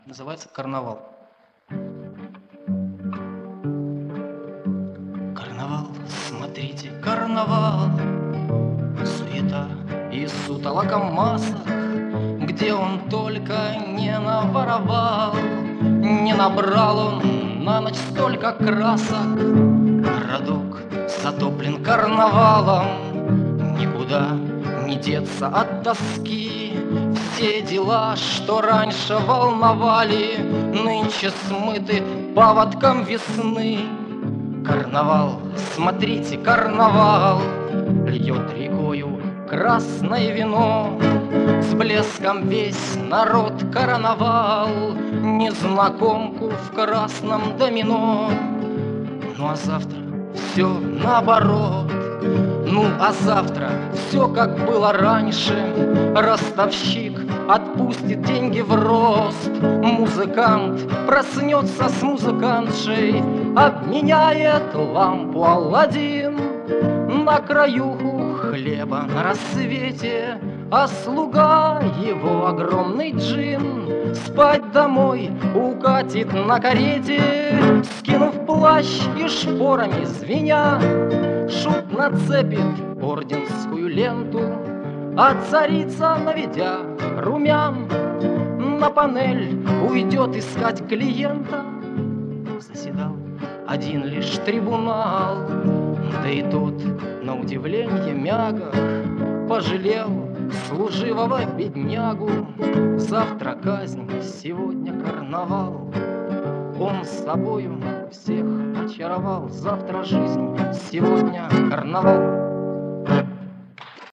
Называется «Карнавал». Карнавал, смотрите, карнавал, суета и сутолока масок, где он только не наворовал, не набрал он на ночь столько красок. Городок затоплен карнавалом, никуда не деться от тоски. Все дела, что раньше волновали, нынче смыты паводком весны. Карнавал, смотрите, карнавал, льет рекою красное вино. С блеском весь народ короновал незнакомку в красном домино. Ну а завтра все наоборот. Ну а завтра все как было раньше. Ростовщик отпустит деньги в рост. Музыкант проснется с музыкантшей, обменяет лампу Аладдин на краюху хлеба на рассвете. А слуга его огромный джин спать домой укатит на карете. Скинув плащ и шпорами звеня, шут нацепит орденскую ленту, а царица, наведя румян, на панель уйдет искать клиента. Заседал один лишь трибунал, да и тот, на удивление мягок, пожалел служивого беднягу. Завтра казнь, сегодня карнавал, он с собою всех очаровал. Завтра жизнь, сегодня карнавал.